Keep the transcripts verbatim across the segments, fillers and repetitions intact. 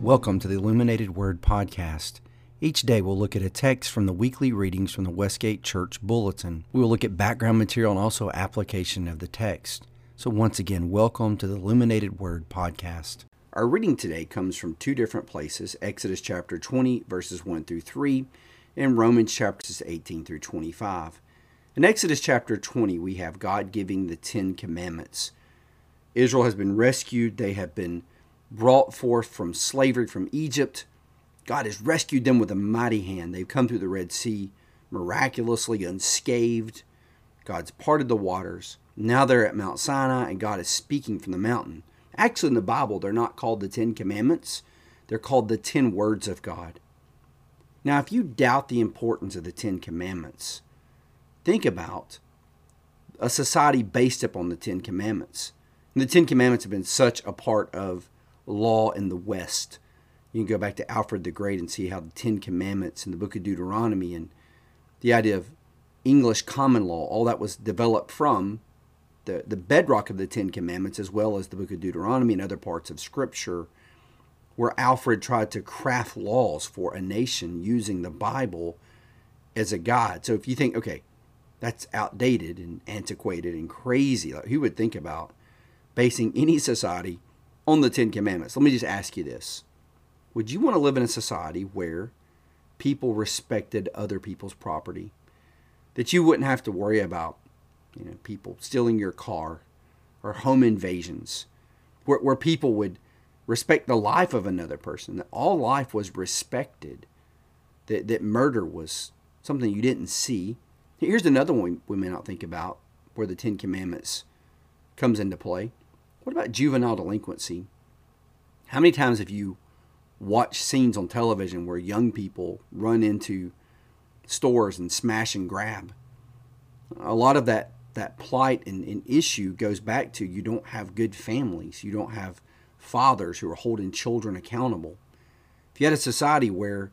Welcome to the Illuminated Word Podcast. Each day we'll look at a text from the weekly readings from the Westgate Church Bulletin. We will look at background material and also application of the text. So once again, welcome to the Illuminated Word Podcast. Our reading today comes from two different places, Exodus chapter twenty, verses one through three, and Romans chapters eighteen through twenty-five. In Exodus chapter twenty, we have God giving the Ten Commandments. Israel has been rescued. They have been brought forth from slavery from Egypt. God has rescued them with a mighty hand. They've come through the Red Sea miraculously unscathed. God's parted the waters. Now they're at Mount Sinai, and God is speaking from the mountain. Actually, in the Bible, they're not called the Ten Commandments. They're called the Ten Words of God. Now, if you doubt the importance of the Ten Commandments, think about a society based upon the Ten Commandments. And the Ten Commandments have been such a part of law in the West. You can go back to Alfred the Great and see how the Ten Commandments in the book of Deuteronomy and the idea of English common law, all that was developed from the, the bedrock of the Ten Commandments, as well as the book of Deuteronomy and other parts of Scripture, where Alfred tried to craft laws for a nation using the Bible as a guide. So if you think, okay, that's outdated and antiquated and crazy, like, who would think about basing any society on the Ten Commandments? Let me just ask you this. Would you want to live in a society where people respected other people's property? That you wouldn't have to worry about, you know, people stealing your car or home invasions, where, where people would respect the life of another person, that all life was respected, that, that murder was something you didn't see. Here's another one we, we may not think about where the Ten Commandments comes into play. What about juvenile delinquency? How many times have you watched scenes on television where young people run into stores and smash and grab? A lot of that, that plight and, and issue goes back to you don't have good families. You don't have fathers who are holding children accountable. If you had a society where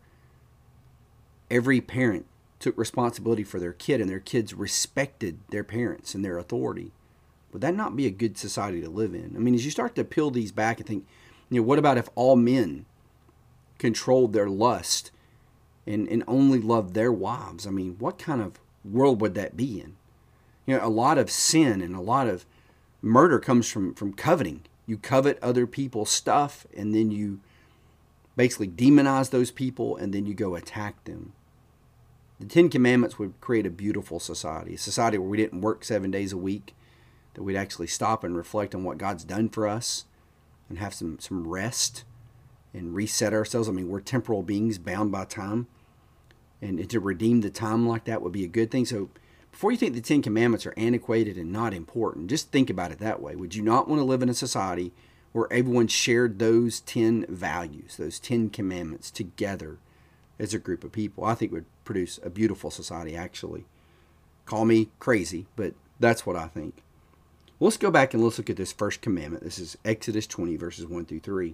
every parent took responsibility for their kid and their kids respected their parents and their authority, would that not be a good society to live in? I mean, as you start to peel these back and think, you know, what about if all men controlled their lust and, and only loved their wives? I mean, what kind of world would that be in? You know, a lot of sin and a lot of murder comes from, from coveting. You covet other people's stuff, and then you basically demonize those people, and then you go attack them. The Ten Commandments would create a beautiful society, a society where we didn't work seven days a week, that we'd actually stop and reflect on what God's done for us and have some, some rest and reset ourselves. I mean, we're temporal beings bound by time, and to redeem the time like that would be a good thing. So before you think the Ten Commandments are antiquated and not important, just think about it that way. Would you not want to live in a society where everyone shared those ten values, those Ten Commandments together as a group of people? I think it would produce a beautiful society, actually. Call me crazy, but that's what I think. Well, let's go back and let's look at this first commandment. This is Exodus twenty, verses one through three.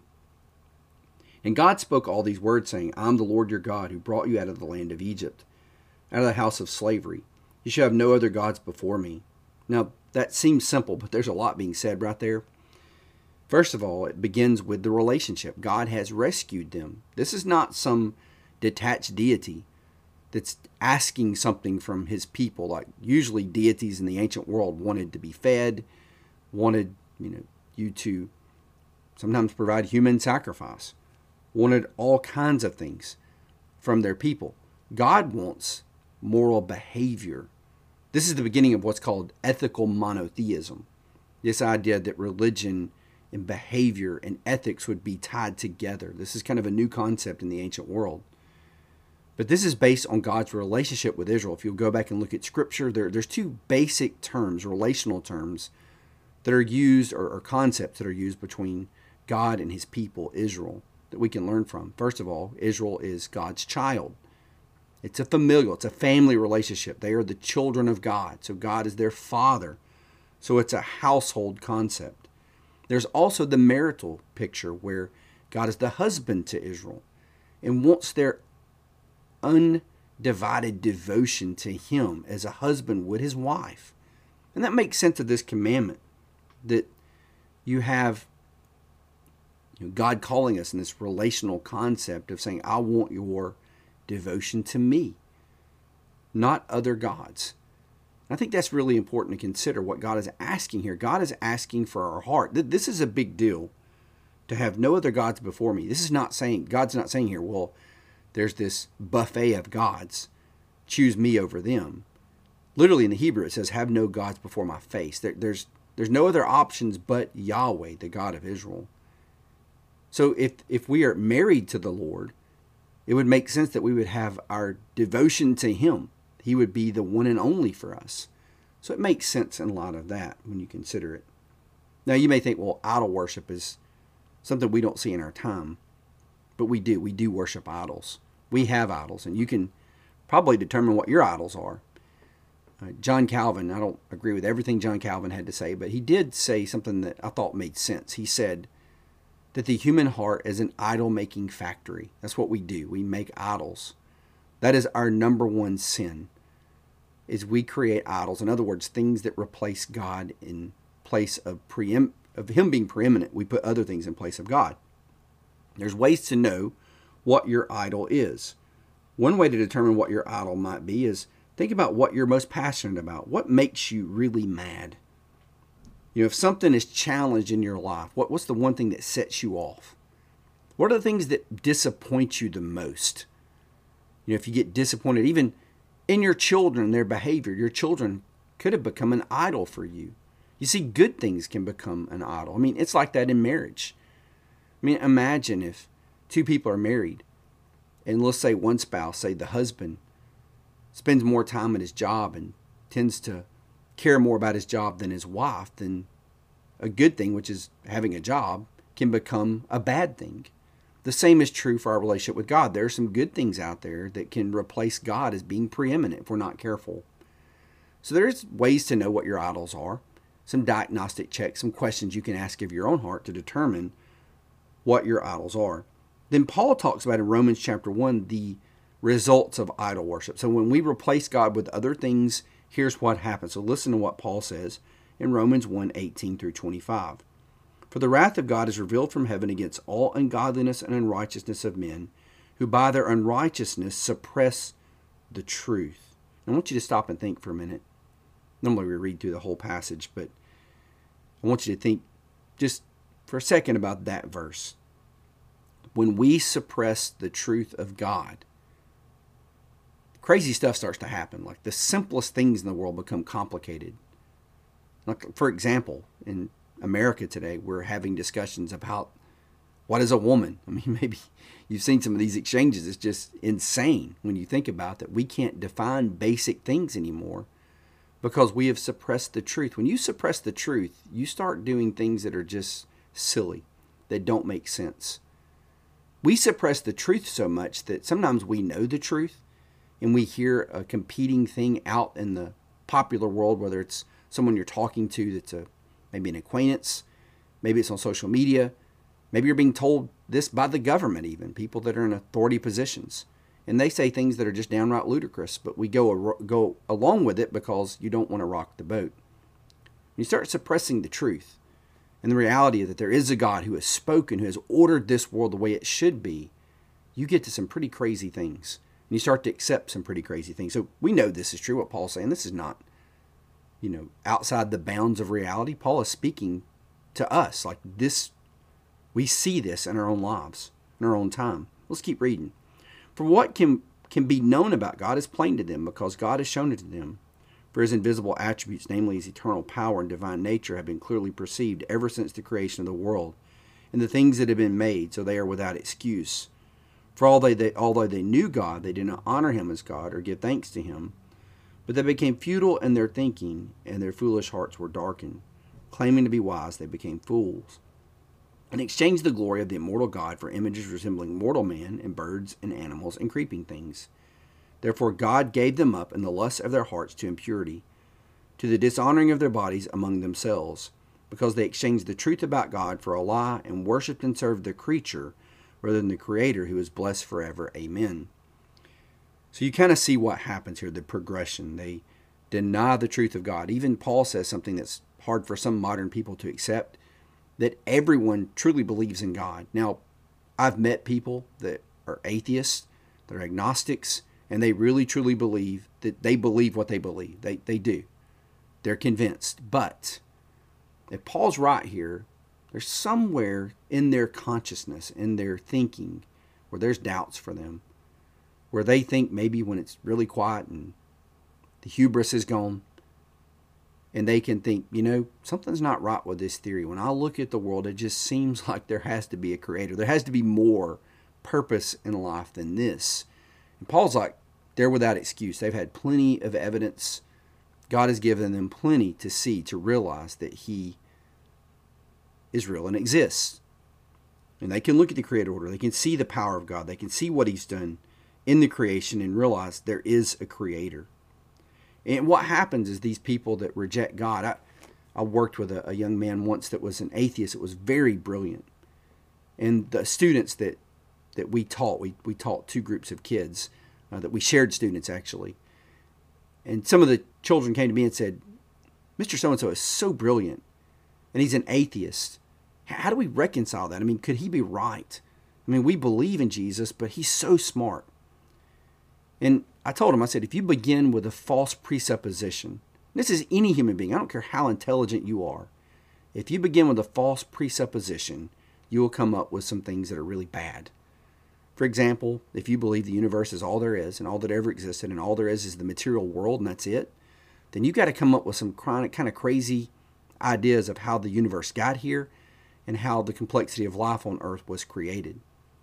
And God spoke all these words, saying, I am the Lord your God, who brought you out of the land of Egypt, out of the house of slavery. You shall have no other gods before me. Now, that seems simple, but there's a lot being said right there. First of all, it begins with the relationship. God has rescued them. This is not some detached deity that's asking something from his people. Like usually deities in the ancient world wanted to be fed, wanted, you know, you to sometimes provide human sacrifice, wanted all kinds of things from their people. God wants moral behavior. This is the beginning of what's called ethical monotheism. This idea that religion and behavior and ethics would be tied together. This is kind of a new concept in the ancient world. But this is based on God's relationship with Israel. If you'll go back and look at Scripture, there, there's two basic terms, relational terms, that are used, or, or concepts that are used between God and his people, Israel, that we can learn from. First of all, Israel is God's child. It's a familial, it's a family relationship. They are the children of God, so God is their father. So it's a household concept. There's also the marital picture where God is the husband to Israel and wants their undivided devotion to him as a husband would his wife. And that makes sense of this commandment, that you have You know, God calling us in this relational concept of saying, I want your devotion to me, not other gods. I think that's really important to consider what God is asking here. God is asking for our heart. This is a big deal, to have no other gods before me. This is not saying, God's not saying here, well, there's this buffet of gods. Choose me over them. Literally in the Hebrew, it says, have no gods before my face. There, there's, there's no other options but Yahweh, the God of Israel. So if, if we are married to the Lord, it would make sense that we would have our devotion to him. He would be the one and only for us. So it makes sense in light of that when you consider it. Now you may think, well, idol worship is something we don't see in our time. But we do. We do worship idols. We have idols. And you can probably determine what your idols are. Uh, John Calvin, I don't agree with everything John Calvin had to say, but he did say something that I thought made sense. He said that the human heart is an idol-making factory. That's what we do. We make idols. That is our number one sin, is we create idols. In other words, things that replace God in place of, preem- of him being preeminent. We put other things in place of God. There's ways to know what your idol is. One way to determine what your idol might be is think about what you're most passionate about. What makes you really mad? You know, if something is challenged in your life, what, what's the one thing that sets you off? What are the things that disappoint you the most? You know, if you get disappointed, even in your children, their behavior, your children could have become an idol for you. You see, good things can become an idol. I mean, it's like that in marriage. I mean, imagine if two people are married, and let's say one spouse, say the husband, spends more time at his job and tends to care more about his job than his wife, then a good thing, which is having a job, can become a bad thing. The same is true for our relationship with God. There are some good things out there that can replace God as being preeminent if we're not careful. So there's ways to know what your idols are, some diagnostic checks, some questions you can ask of your own heart to determine what your idols are. Then Paul talks about in Romans chapter one the results of idol worship. So when we replace God with other things, here's what happens. So listen to what Paul says in Romans one, eighteen through twenty-five. For the wrath of God is revealed from heaven against all ungodliness and unrighteousness of men, who by their unrighteousness suppress the truth. I want you to stop and think for a minute. Normally we read through the whole passage, but I want you to think just for a second about that verse. When we suppress the truth of God, crazy stuff starts to happen. Like the simplest things in the world become complicated. Like, for example, in America today, we're having discussions about what is a woman. I mean, maybe you've seen some of these exchanges. It's just insane when you think about that. We can't define basic things anymore because we have suppressed the truth. When you suppress the truth, you start doing things that are just silly, that don't make sense. We suppress the truth so much that sometimes we know the truth and we hear a competing thing out in the popular world, whether it's someone you're talking to that's a maybe an acquaintance, maybe it's on social media, maybe you're being told this by the government even, people that are in authority positions. And they say things that are just downright ludicrous, but we go go along with it because you don't want to rock the boat. You start suppressing the truth and the reality that there is a God who has spoken, who has ordered this world the way it should be. You get to some pretty crazy things. And you start to accept some pretty crazy things. So we know this is true, what Paul's saying. This is not, you know, outside the bounds of reality. Paul is speaking to us like this. We see this in our own lives, in our own time. Let's keep reading. For what can, can be known about God is plain to them, because God has shown it to them. For his invisible attributes, namely his eternal power and divine nature, have been clearly perceived ever since the creation of the world, and the things that have been made, so they are without excuse. For although they, although they knew God, they did not honor him as God or give thanks to him, but they became futile in their thinking, and their foolish hearts were darkened. Claiming to be wise, they became fools, and exchanged the glory of the immortal God for images resembling mortal man and birds and animals and creeping things. Therefore God gave them up in the lust of their hearts to impurity, to the dishonoring of their bodies among themselves, because they exchanged the truth about God for a lie, and worshipped and served the creature rather than the Creator, who is blessed forever. Amen. So you kind of see what happens here, the progression. They deny the truth of God. Even Paul says something that's hard for some modern people to accept, that everyone truly believes in God. Now, I've met people that are atheists, they're agnostics, and they really truly believe that they believe what they believe. They, they do. They're convinced. But if Paul's right here, there's somewhere in their consciousness, in their thinking, where there's doubts for them, where they think maybe when it's really quiet and the hubris is gone, and they can think, you know, something's not right with this theory. When I look at the world, it just seems like there has to be a creator. There has to be more purpose in life than this. And Paul's like, they're without excuse. They've had plenty of evidence. God has given them plenty to see, to realize that he is real and exists. And they can look at the created order. They can see the power of God. They can see what he's done in the creation and realize there is a creator. And what happens is these people that reject God, I, I worked with a, a young man once that was an atheist. It was very brilliant. And the students that, that we taught, we, we taught two groups of kids uh, that we shared students actually. And some of the children came to me and said, Mister So-and-so is so brilliant, and he's an atheist. How do we reconcile that? I mean, could he be right? I mean, we believe in Jesus, but he's so smart. And I told him, I said, if you begin with a false presupposition, this is any human being, I don't care how intelligent you are, if you begin with a false presupposition, you will come up with some things that are really bad. For example, if you believe the universe is all there is and all that ever existed and all there is is the material world and that's it, then you've got to come up with some chronic, kind of crazy ideas of how the universe got here and how the complexity of life on Earth was created.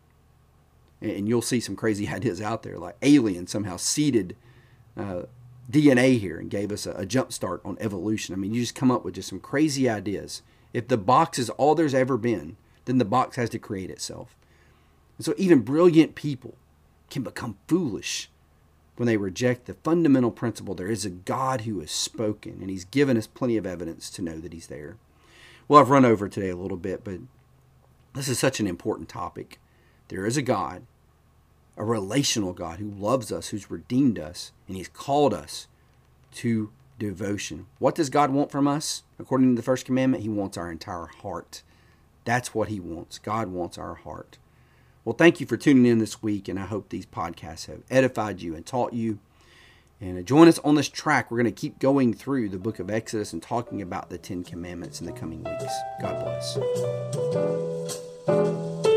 And you'll see some crazy ideas out there, like aliens somehow seeded uh, D N A here and gave us a, a jump start on evolution. I mean, you just come up with just some crazy ideas. If the box is all there's ever been, then the box has to create itself. And so even brilliant people can become foolish when they reject the fundamental principle there is a God who has spoken, and he's given us plenty of evidence to know that he's there. Well, I've run over today a little bit, but this is such an important topic. There is a God, a relational God who loves us, who's redeemed us, and he's called us to devotion. What does God want from us? According to the first commandment, he wants our entire heart. That's what he wants. God wants our heart. Well, thank you for tuning in this week, and I hope these podcasts have edified you and taught you. And join us on this track. We're going to keep going through the book of Exodus and talking about the Ten Commandments in the coming weeks. God bless.